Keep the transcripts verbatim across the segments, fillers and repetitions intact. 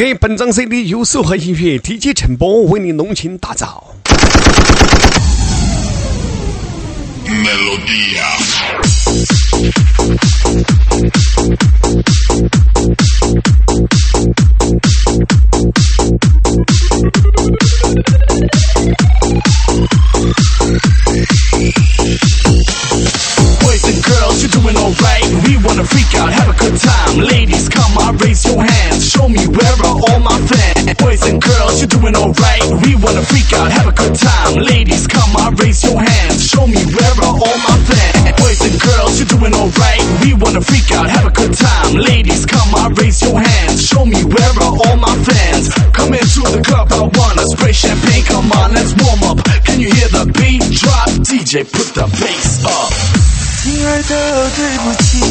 OK， 本张 C D 由手和音乐 D J 陈波为你浓情打造。Melodia。 Boys and girls, you're doing alright. We wanna freak out, have a good time. Ladies, come on, raise your hands. Show me where are all my fans. Boys and girls, you're doing alright. We wanna freak out, have a good time. Ladies, come on, raise your hands. Show me where are all my fans. Boys and girls, you're doing alright. We wanna freak out, have a good time. Ladies, come on, raise your hands. Show me where are all my fans. Come into the club, I wanna spray champagne. Come on, let's warm up. Can you hear the beat drop? D J, put the bass up. 亲爱的，对不起，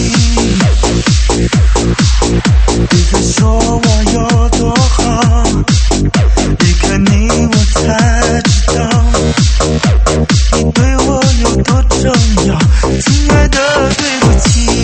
别再说我有多好，离开你我才知道，你对我有多重要。亲爱的，对不起，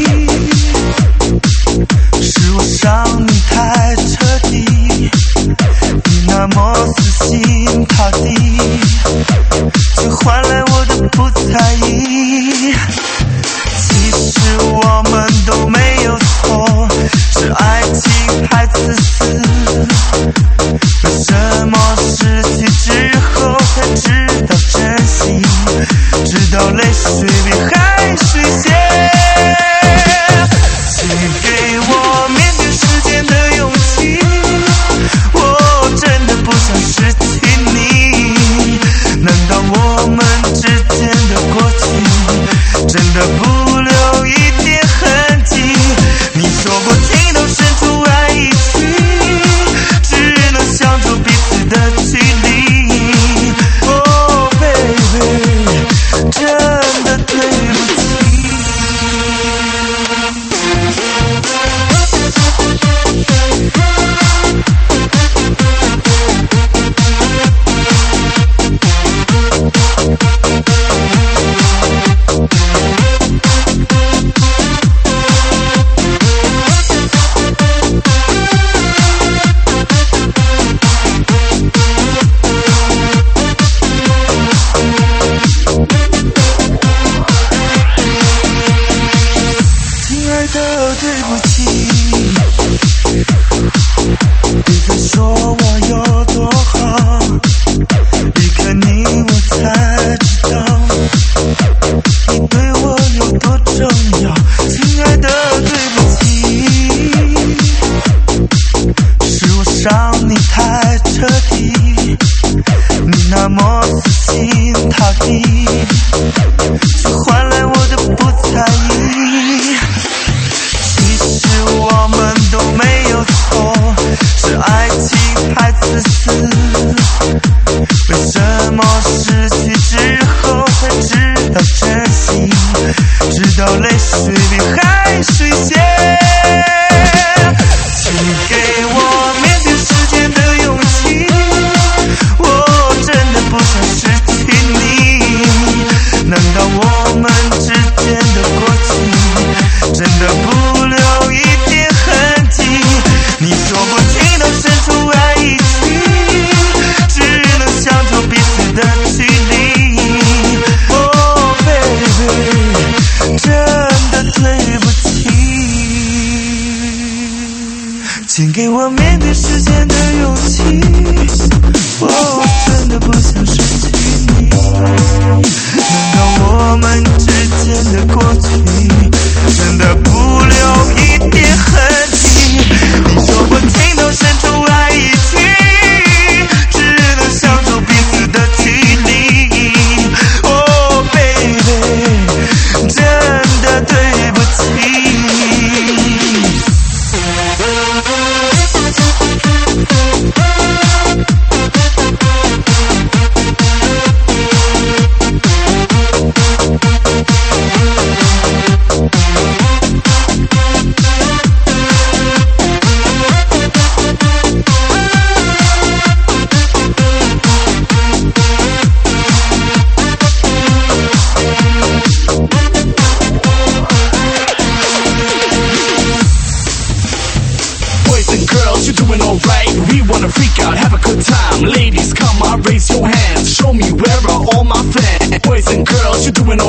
是我伤你太彻底，你那么死心塌地，却换来我的不在意。其实我们都没有错，是爱情太自私，为什么失去之后才知道珍惜，直到泪水比海水咸。请给我面对时间的勇气，我真的不想失去你，难道我们之间的过去真的不留一点痕迹？你说过情到深处爱已去，只能享受彼此的距离。Oh baby， 真的对不起。请给我面对世界的勇气，我真的不想失去你，难道我们之间的过去真的不留一点痕迹？你说过情到深处爱已去，只能享受彼此的距离。 Oh baby， 真的对不起。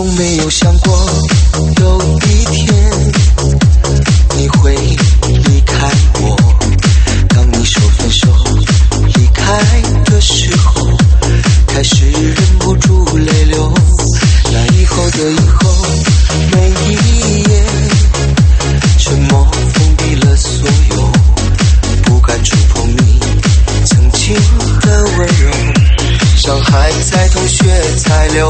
从没有想过有一天你会离开我。当你说分手离开的时候，开始忍不住泪流。那以后的以后，每一夜沉默封闭了所有，不敢触碰你曾经的温柔，伤害在痛血才流。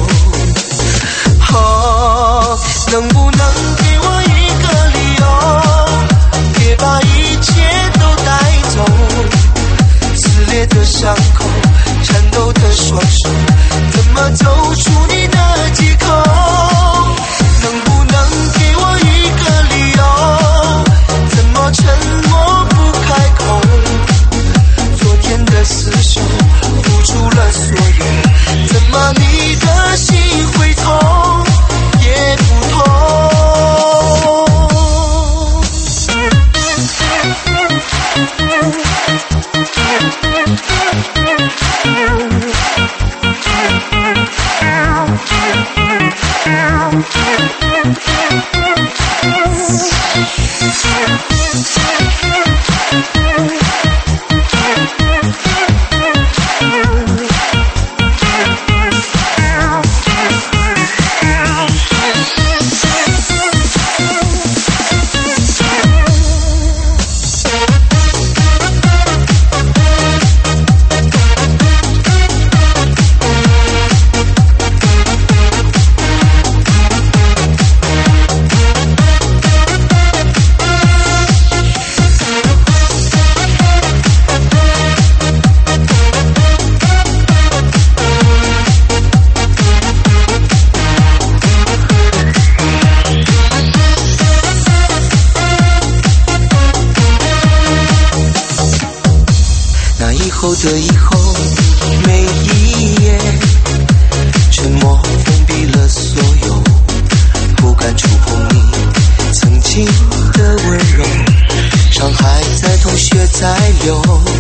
哦，能不能给我一个理由，别把一切都带走。撕裂的伤口，颤抖的双手，怎么走出你的借口？能不能给我一个理由，怎么沉默不开口？昨天的厮守，付出了所有，怎么你的心会痛也不痛？后的以后，每一夜沉默封闭了所有，不敢触碰你曾经的温柔，伤害在痛血在流。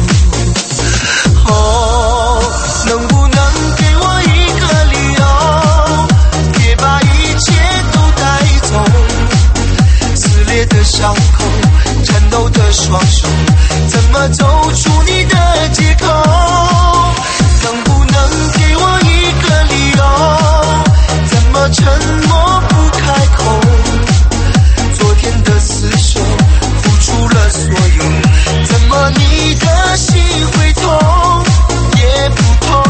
哦，能不能给我一个理由，别把一切都带走。撕裂的伤口，颤抖的双手，怎么走出你的借口？能不能给我一个理由，怎么沉默不开口？昨天的厮守，付出了所有，怎么你的心会痛也不痛？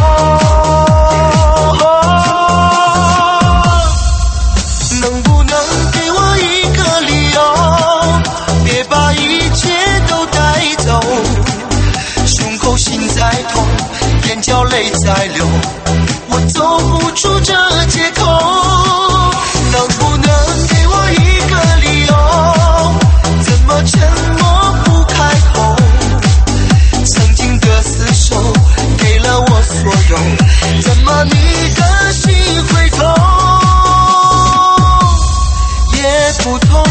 能不能给我一个理由，别把一切都带走？胸口心在痛，眼角泪在流，我走不出这借口。能不能给我一个理由，怎么沉默不开口？曾经的厮守，给了我所有，怎么你的心会痛也不痛？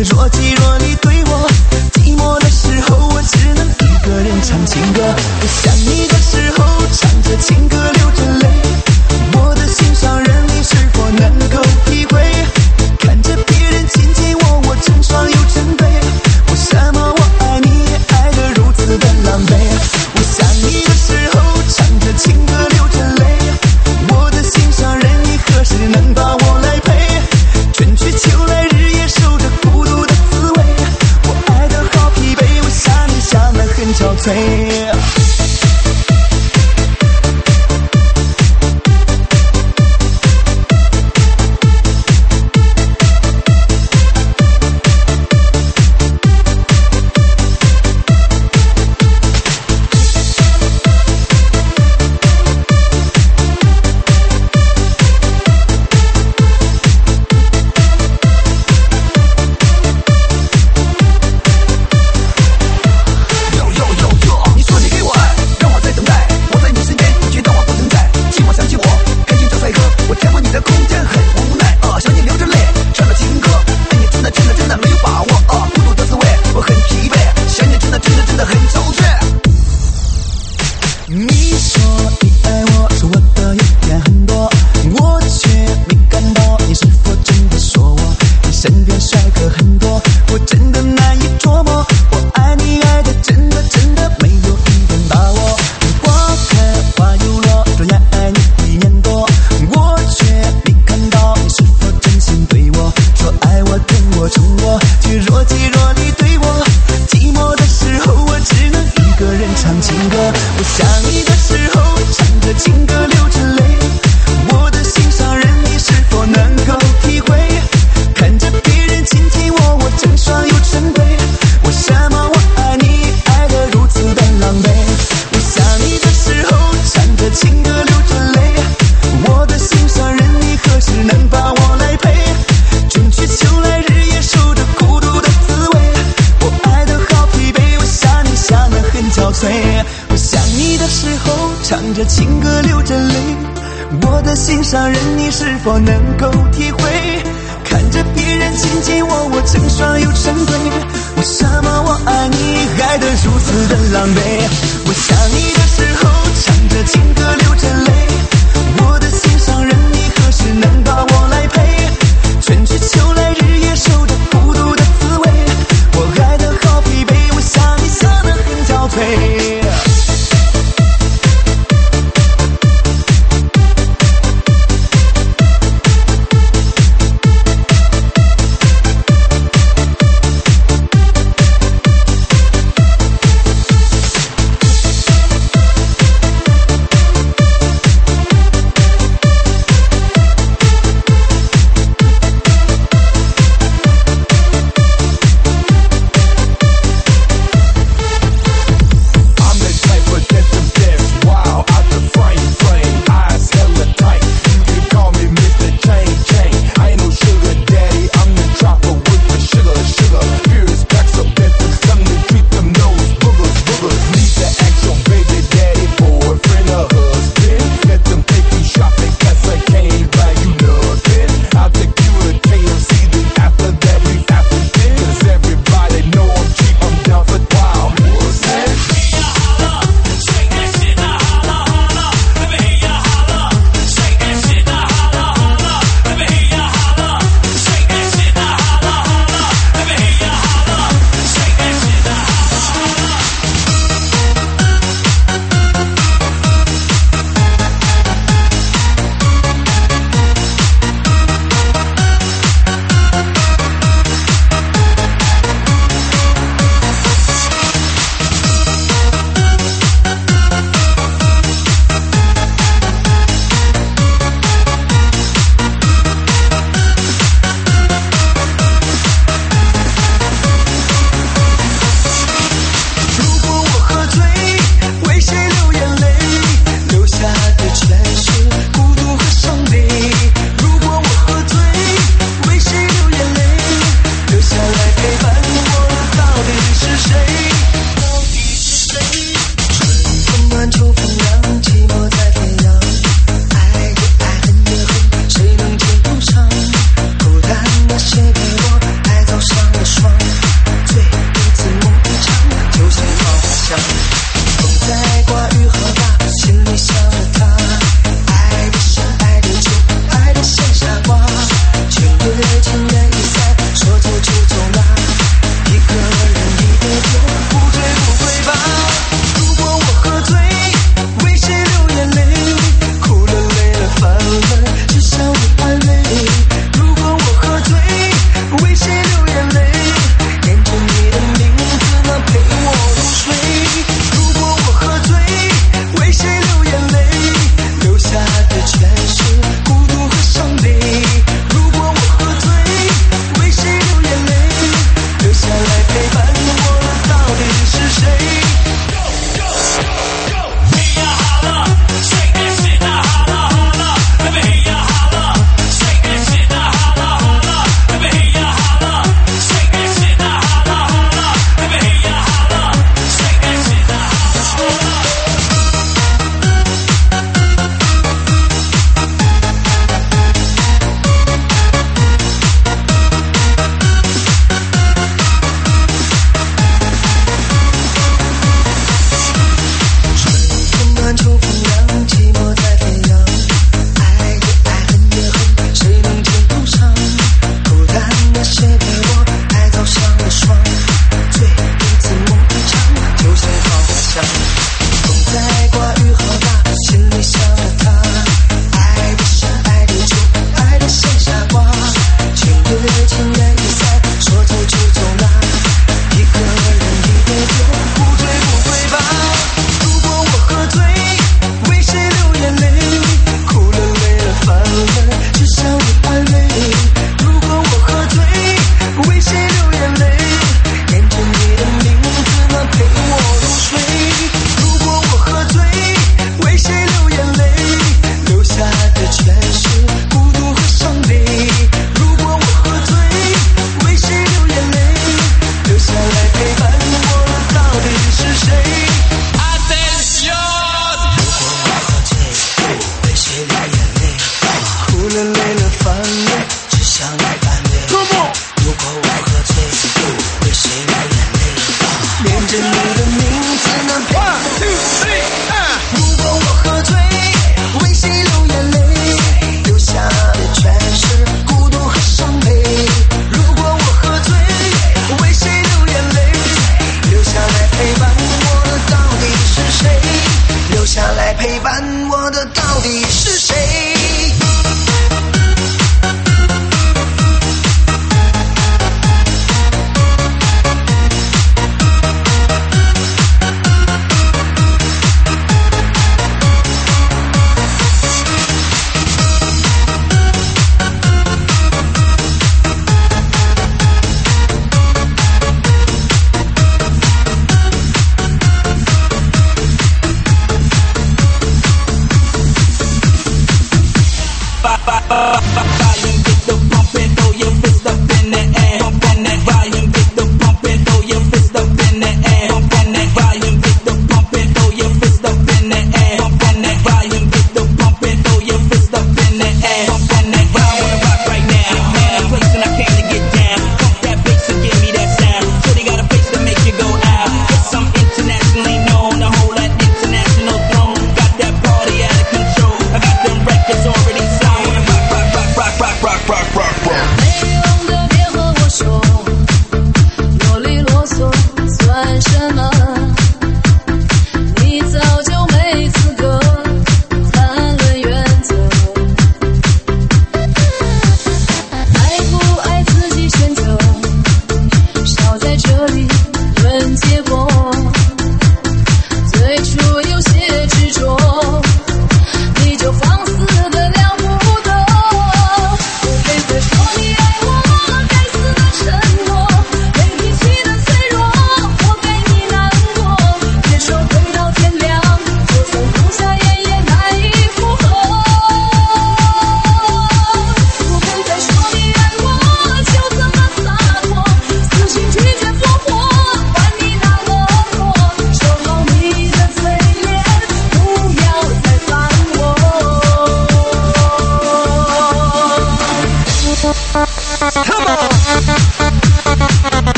却若即若离对我。寂寞的时候，我只能一个人唱情歌。我想你的时候，唱着情歌流着泪。我的心上人，你是否能够体会？看着别人亲近我，我成双又成对。为什么我爱你，爱得如此的狼狈？我想你的时候，唱着情歌流着泪。我的心上人，你何时能把我来陪？春去秋来，日夜守着孤独的滋味。我爱得好疲惫，我想你想得很憔悴。我想你的时候，唱着情歌流着泪。我的心上人，你是否能够体会？看着别人亲近我，我成双又成对。为什么我爱你，爱得如此的狼狈？我想你的时候，唱着情歌流着泪。我的心上人，你何时能把我来陪？春去秋来，日夜守着孤独的滋味。我爱得好疲惫，我想你想得很憔悴。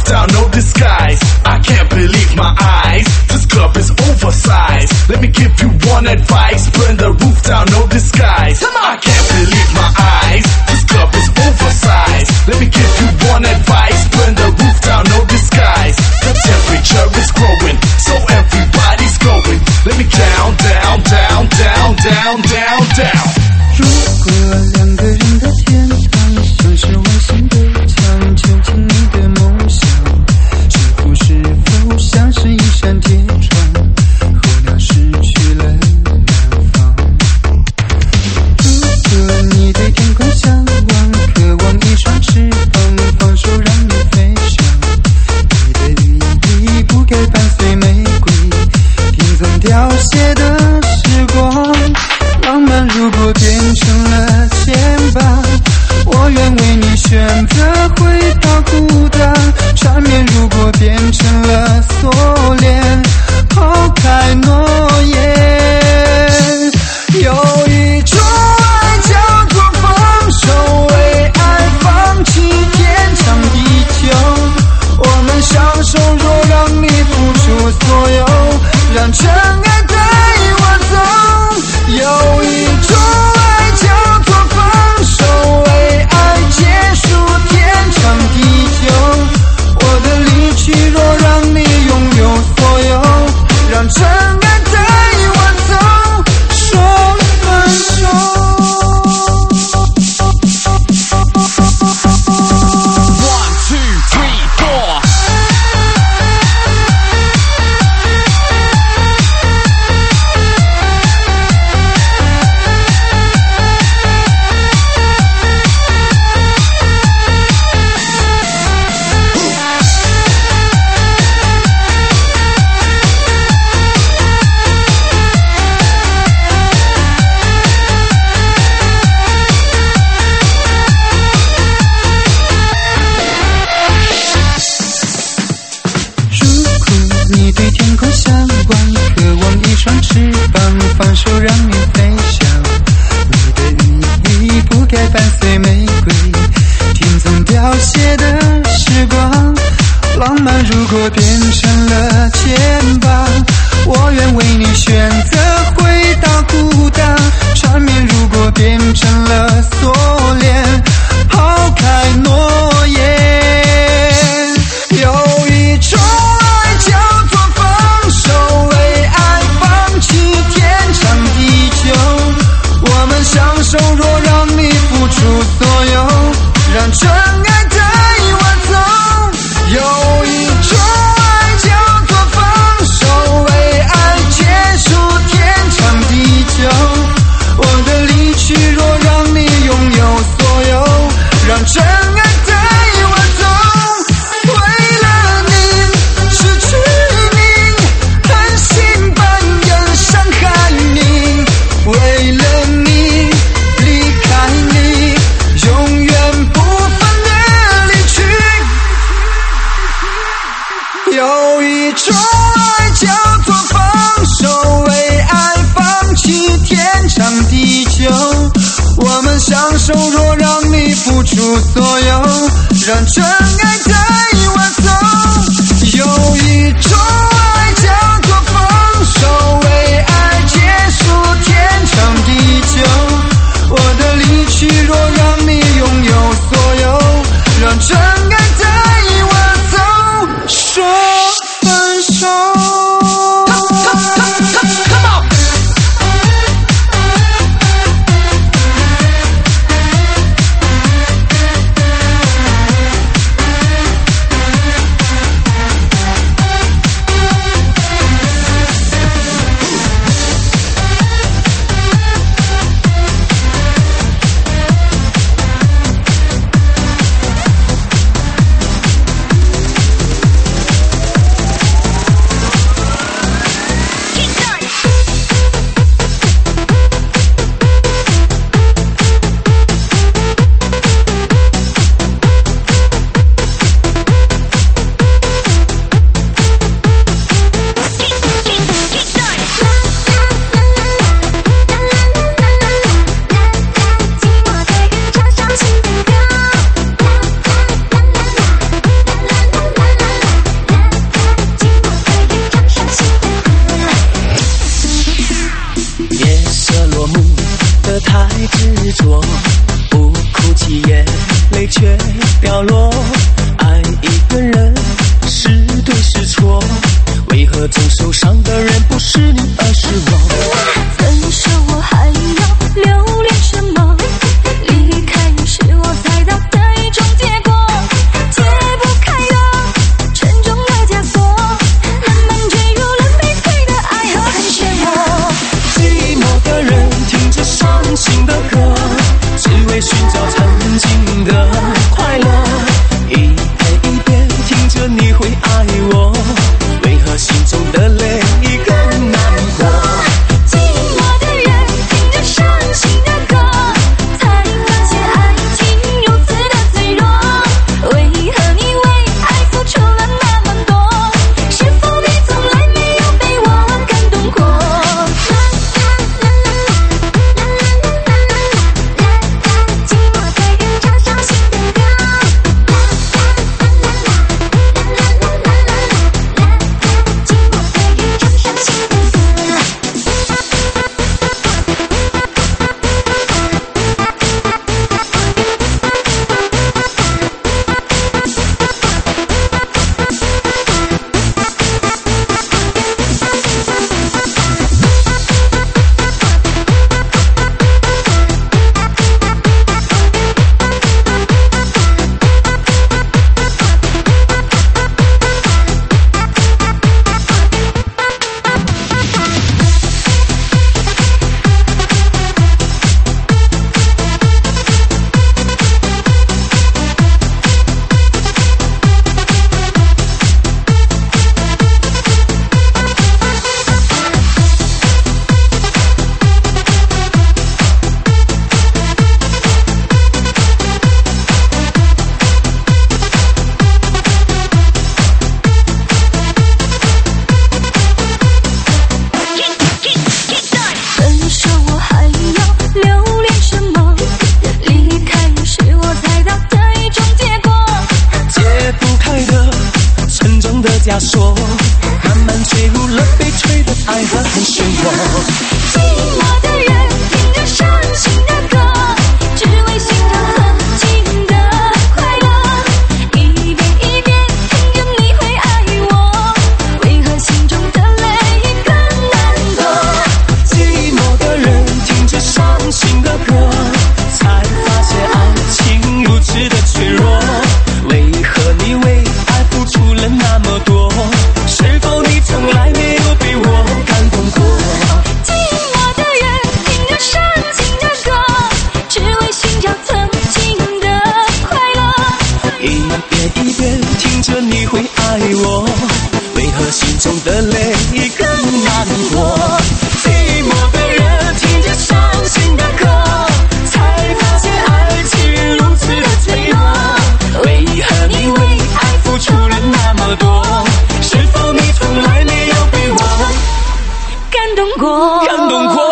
down, no disguise. I can't believe my eyes. This club is oversized. Let me give you one advice. Burn the roof down, no disguise. I can't believe my eyes. This club is oversized. Let me give you one advice. Burn the roof down, no disguise. The temperature is growing, so everybody's going. Let me down, down, down, down, down, down, down. 如果两个人的天堂像是外星的墙，究竟你的梦想是否是否像是一扇铁窗，候鸟失去了南方。如果你对天空向往，渴望一双翅膀，放手让你飞翔，你的羽翼不该伴随玫瑰，听从凋谢的时光。浪漫如果变成了牵绊，我愿为你选择回到孤单。缠绵如果变成了锁链，抛开诺言。有一种爱叫做放手，为爱放弃天长地久。我们相守，若让你付出所有，让真爱带我走。有一种爱叫做放手，为爱结束天长地久。我的离去若让你拥有所有，让真爱带我走，说分手。 One, two, three, four. 你对天空向往，渴望一双翅膀，放手让你飞翔，你的羽翼不该伴随玫瑰，听从凋谢的时光。浪漫如果变成了牵绊，我愿为你选择回到孤单。缠绵如果变成了锁链，抛开诺言。有一种爱叫做放手，为爱放弃天长地久。我们相守，若让你付出所有，让真爱带我走。有一种爱叫做放手，为爱结束天长地久。我的离去若让你拥有所有，让真爱带我走。为了你失去你，狠心扮演伤害你，为了你离开你，永远不分的离去。有一种爱叫做放手，为爱放弃天长地久。我们相守，若让你付出所有，让真爱带我走。有一种爱叫做放手，为爱结束天长地久。我的离去若让你拥有所有，让真爱带我走，说分手。 太执着，不哭泣眼泪却掉落。爱一个人是对是错，为何总受伤的人不是你而是我？ 分手我还要留恋什么？离开你是我猜到的一种结果，解不开的沉重的枷锁，慢慢坠入了卑微的爱和很漩涡。 寂寞的人听着伤心的歌，只为寻找曾经的快乐，一遍一遍听着你会爱我，为何心中的泪更难过？ 寂寞的人听着伤心的歌，才发现爱情如此的脆弱，为何你为爱付出了那么多？是否你从来没有被我感动过？寂寞的人唱伤心的歌，寂寞的人唱伤心的歌。分手我还要留恋什么？离开你是我猜到的一种结果， 解不开的沉重的枷锁，慢慢坠入了悲催的爱和很漩涡。 寂寞的人听着伤心的歌，只为寻找曾经的快乐，一遍一遍听着你会爱我，为何心中的泪更难过？ 寂寞的人听着伤心的歌，才发现爱情如此的脆弱，为何你为爱付出了那么多？是否你从来没有被我感动过？ 寂寞的人听着伤心的歌，只为寻找曾经的快乐， 一遍一遍听着你会爱我，为何心中的泪更难过？寂寞的人听着伤心的歌，才发现爱情如此的脆弱，为何你为爱付出了那么多？是否你从来没有被我感动过， 感动过？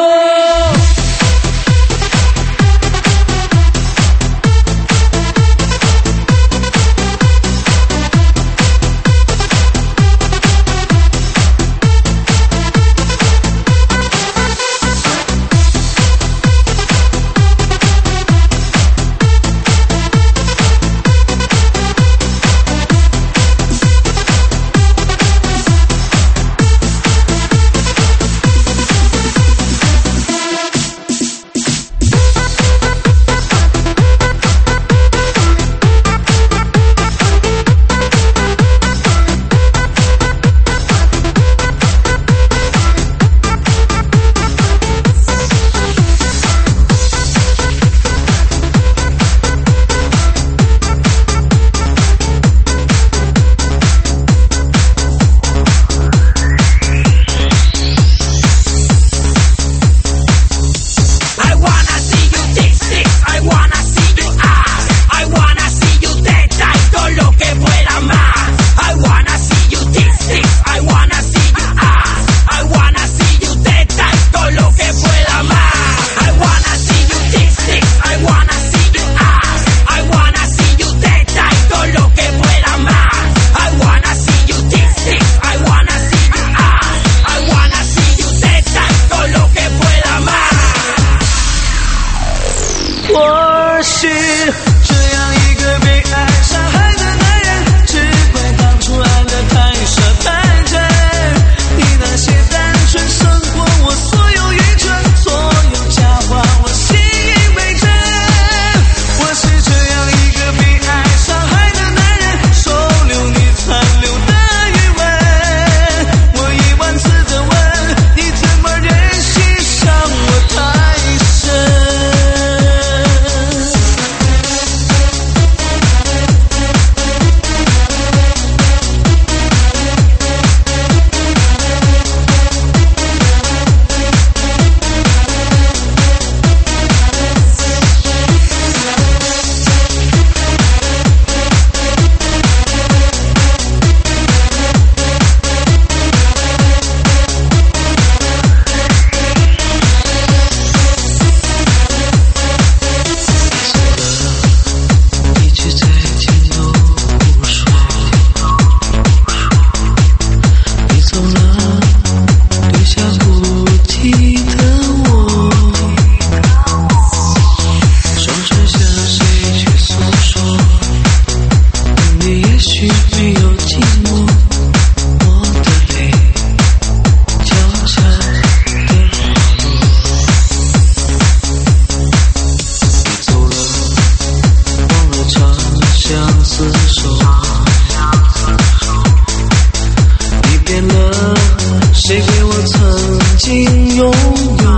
曾经拥有。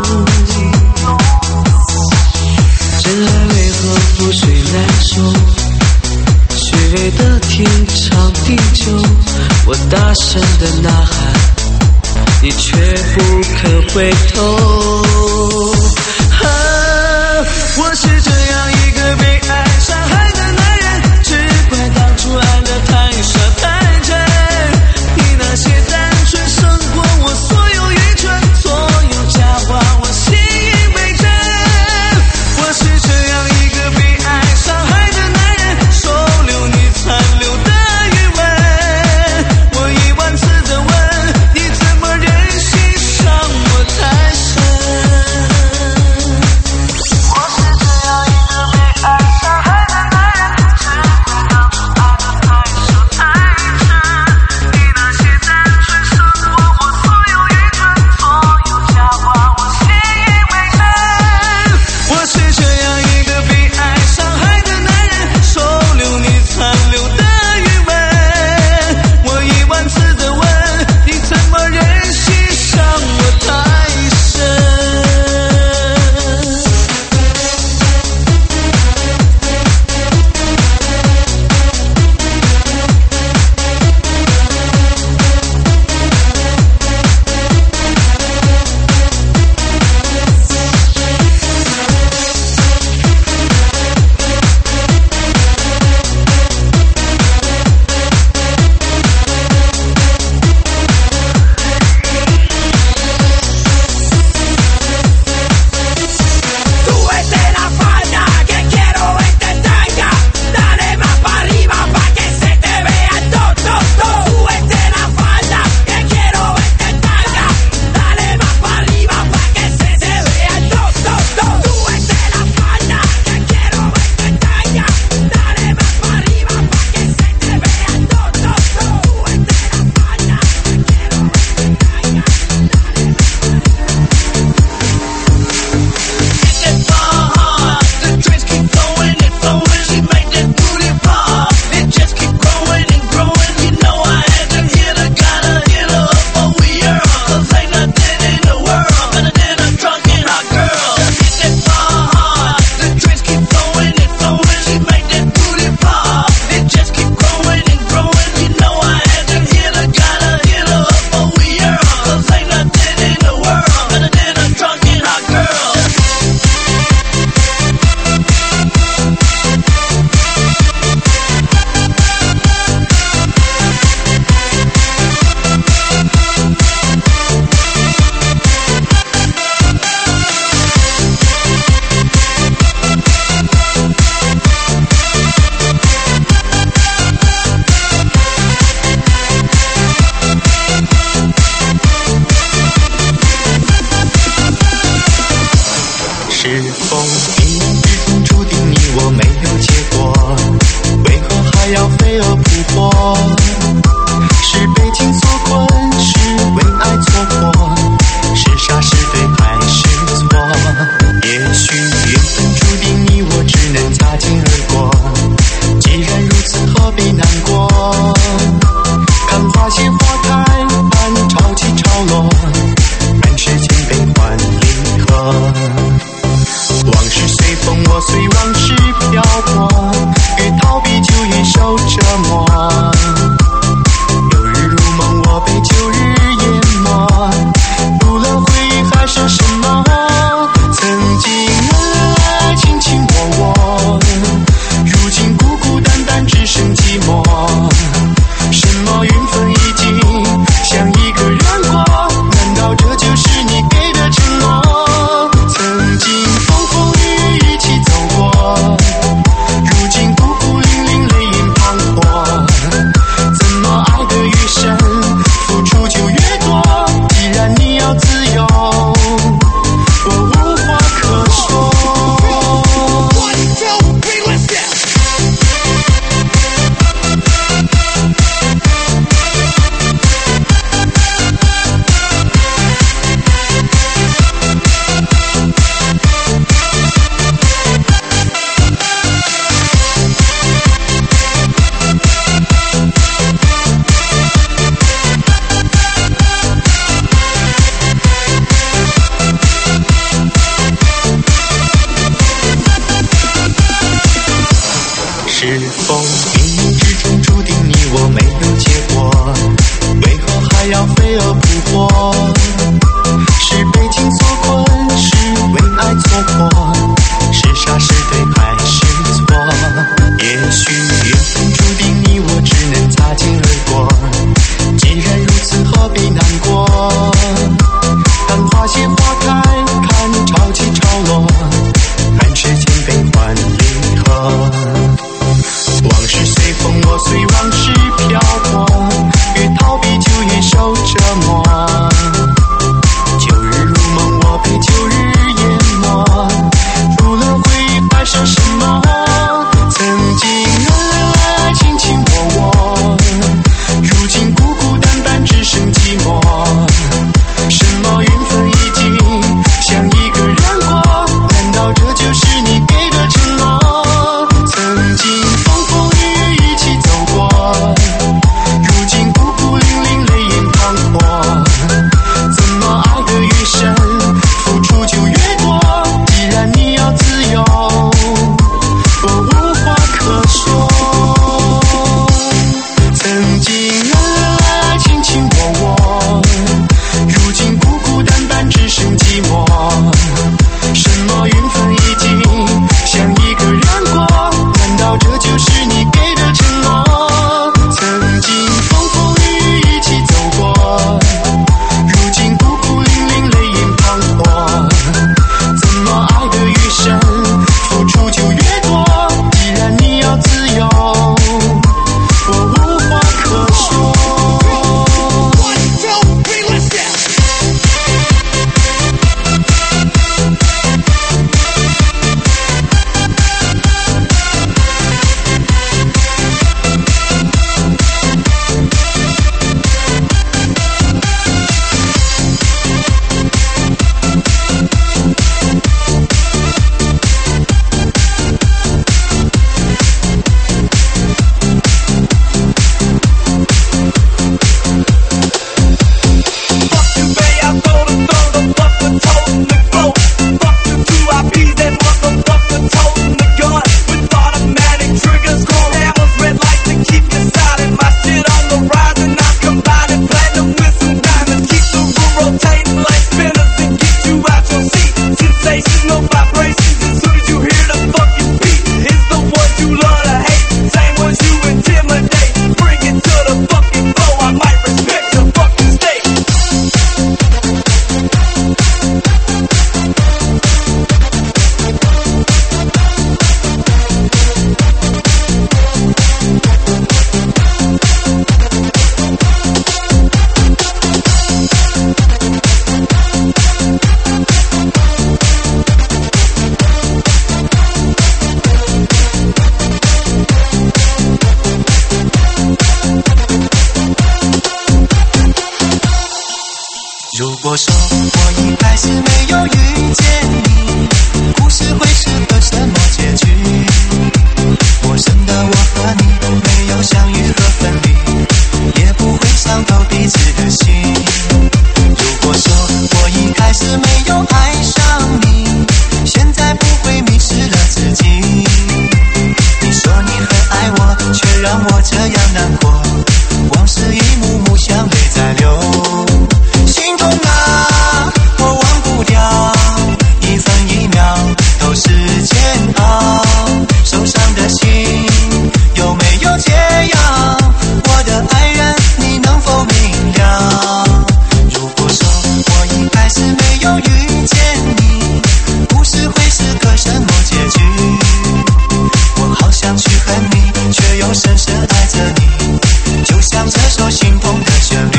真爱为何覆水难收？虚伪的天长地久，我大声的呐喊，你却不肯回头。啊，我是这样一个被爱伤害的男人，只怪当初爱得太傻太真。你那些单纯胜过我所有愚蠢，所有假话我信以为真。我是这样一个被爱伤害的男人，收留你残留的余温。我一万次的问，你怎么忍心伤我太深？ 那些花开，看潮起潮落，满世间悲欢离合。往事随风，我随往事漂泊，越逃避就越受折磨。旧日如梦，我被旧日淹没，除了回忆还剩什么？曾经恩恩爱爱，卿卿我我，如今孤孤单单，只剩寂寞。什么缘分已经像一个人过，难道这就是你给的承诺？曾经风风雨雨一起走过，如今孤孤零零，泪眼滂沱。怎么爱得越深，付出就越多？既然你要自由，我无话可说。曾经恩恩爱爱，卿卿我我，如今孤孤单单，只剩寂寞。什么缘分已经像一个人过，难道这就是你给的承诺？曾经风风雨雨一起走过，如今孤孤零零，泪眼滂沱。怎么爱得越深，付出就越多？既然你要自由，我无话可说。如果说我一开始没有遇见你，故事会是个什么结局？陌生的我和你没有相遇和分离，也不会伤透彼此的心。如果说我一开始没有爱上你，现在不会迷失了自己。你说你很爱我，却让我这样难过，往事一幕幕像泪在流。心痛啊，我忘不掉，一分一秒都是煎熬。受伤的心有没有解药？我的爱人，你能否明了？如果说我一开始没有遇见你，故事会是个什么结局？我好想去恨你，却又深深爱着你，就像这首心痛的旋律。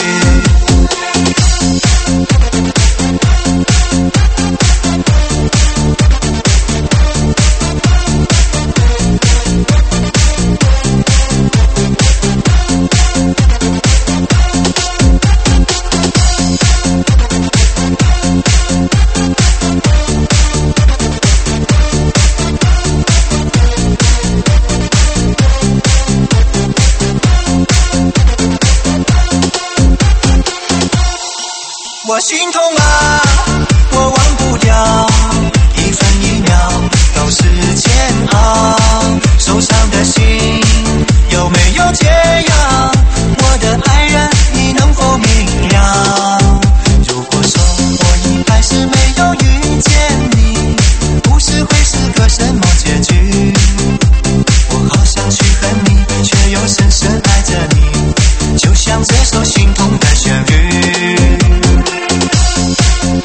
我心痛啊，我忘不掉，一分一秒都是煎熬。受伤的心有没有解药？我的爱人，你能否明了？如果说我一开始没有遇见你，故事会是个什么结局？我好想去恨你，却又深深爱着你，就像这首心痛的旋律。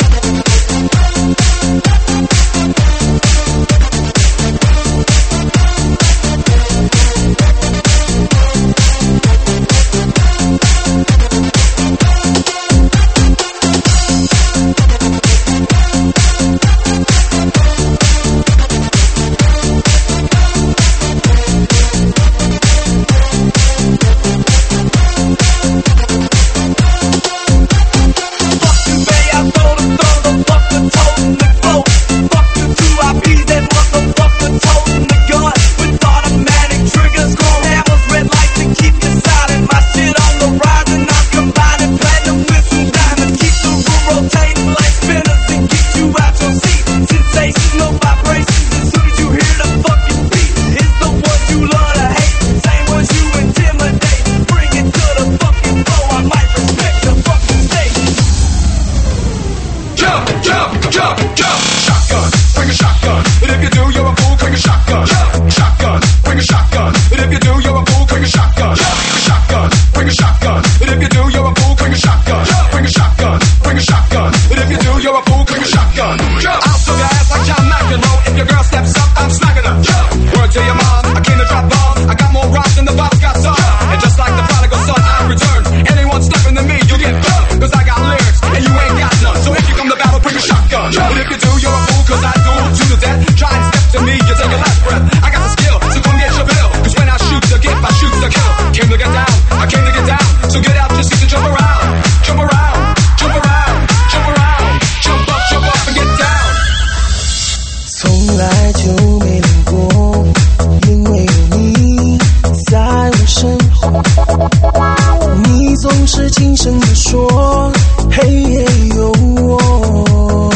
jump, jump. Shotgun, bring a shotgun. And if you do, you're a fool, bring a shotgun. Shotgun, bring a shotgun. And if you do, you're a fool, bring a shotgun. Shotgun, bring a shotgun. And if you do, you're a fool, bring a shotgun. Bring a shotgun, bring a shotgun. And if you do, you're a fool, bring a shotgun. I'll throw your ass like John McEnroe. If your girl steps up, I'm smacking her. Word to your mom, I came to drop bombs. I got more rocks than the box got some. And just like the prodigal son, I return. Anyone stepping to me, you get burned. Cause I got lyrics, and you ain't got none. So if you come to battle, bring a shotgun. And if you do, you're a fool, cause I do to the death. Try and step to me, you take your last breath. I got the skill, so come get your bill. Cause when I shoot the gift, I shoot the kill. Came to get down, I came to get down. So get out, just get to jump around. Jump around, jump around, jump around. Jump up, jump up and get down. 从来就没冷过，因为有你在我身后。你总是轻声地说，嘿耶有我。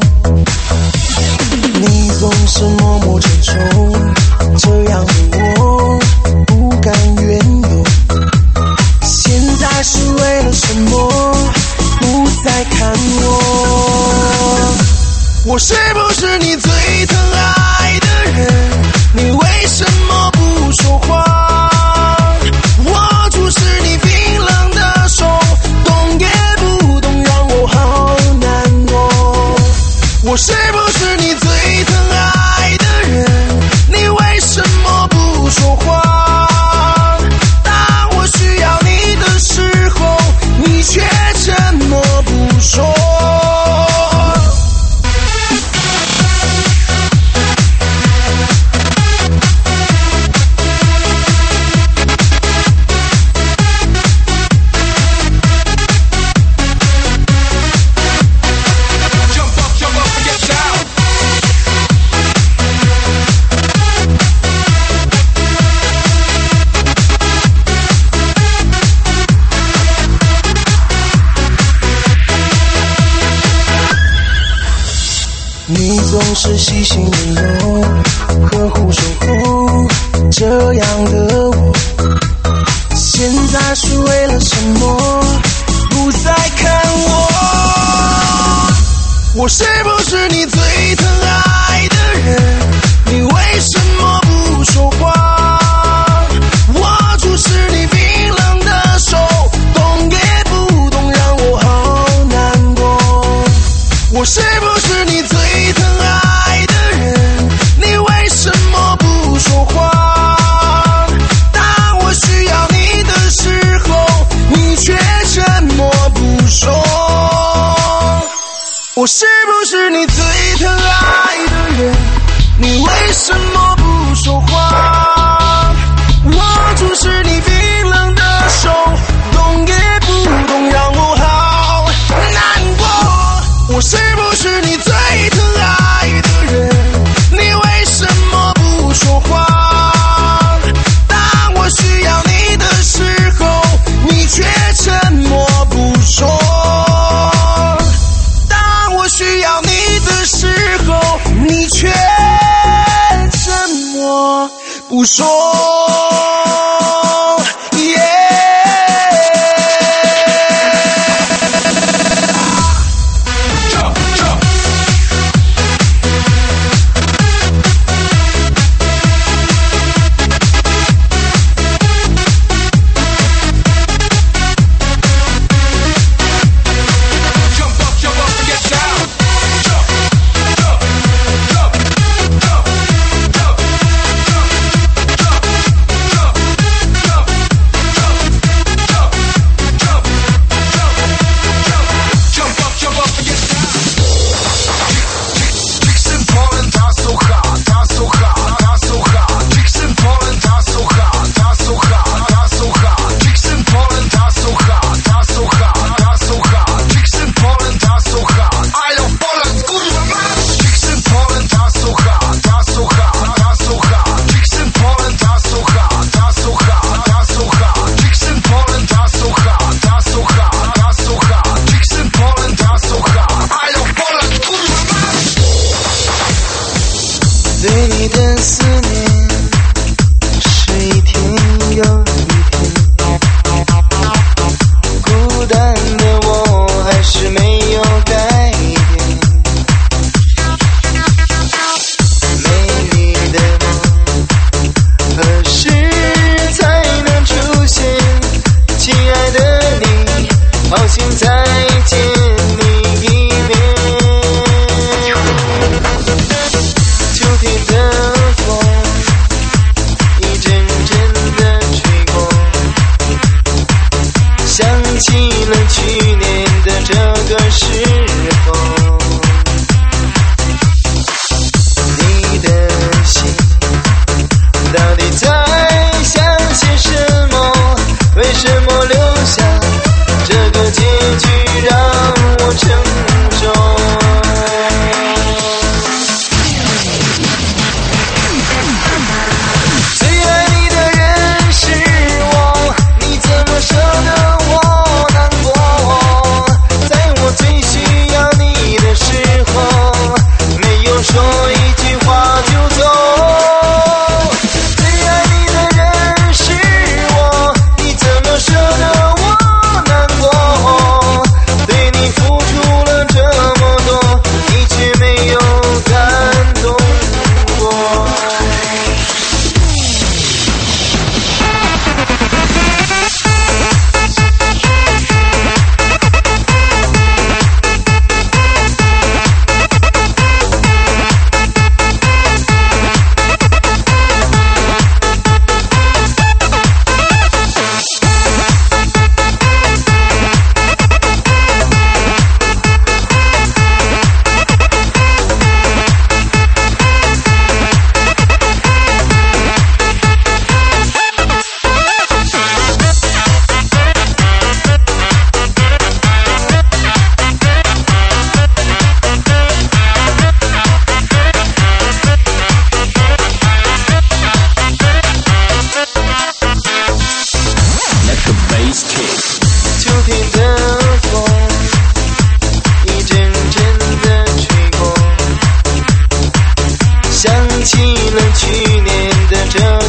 你总是默默承受，这样的我不甘愿有。现在是为了什么？不再看我。我是不是你最疼爱的人？你为什么不说话？握住是你冰冷的手，动也不动，让我好难过。我是不是你最疼爱的人？你为什么不说话？当我需要你的时候，你却沉默不说。你总是细心温柔，呵护守候，这样的我，现在是为了什么？不再看我。我是不是你最疼爱的人？你为什么不说话？握住是你冰冷的手，动也不动，让我好难过。我是不是你最疼爱的人？你为什么不说话？当我需要你的时候，你却沉默不说。我是不是你最疼爱的人？你为什么不说话？握住是你冰冷的手，动也不动，让我好难过。我是不是你最疼爱的人？你为什么不说话？当我需要你的时候，你却沉默不说。当我需要你的时候，你却沉默不说。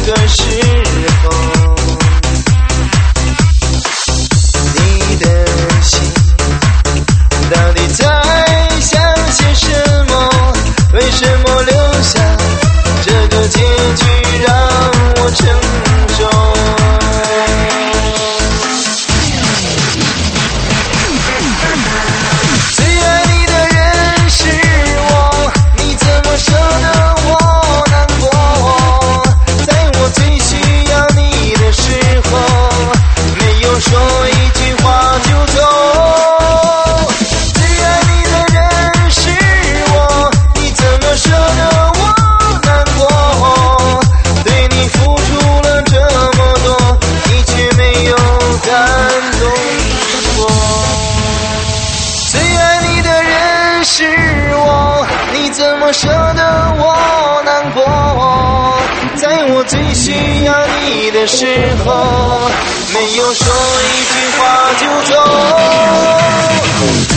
个时候，你的心到底在想些什么？为什么留下这个结局让我承受？最爱你的人是我，你怎么舍得我难过？在我最需要你的时候，没有说一句话就走。最爱你的人是我，你怎么舍得我难过？对你付出了这么多，你却没有感动过。最爱你的人是我，你怎么舍得我难过？在我最需要你的时候，没有说一句话就走。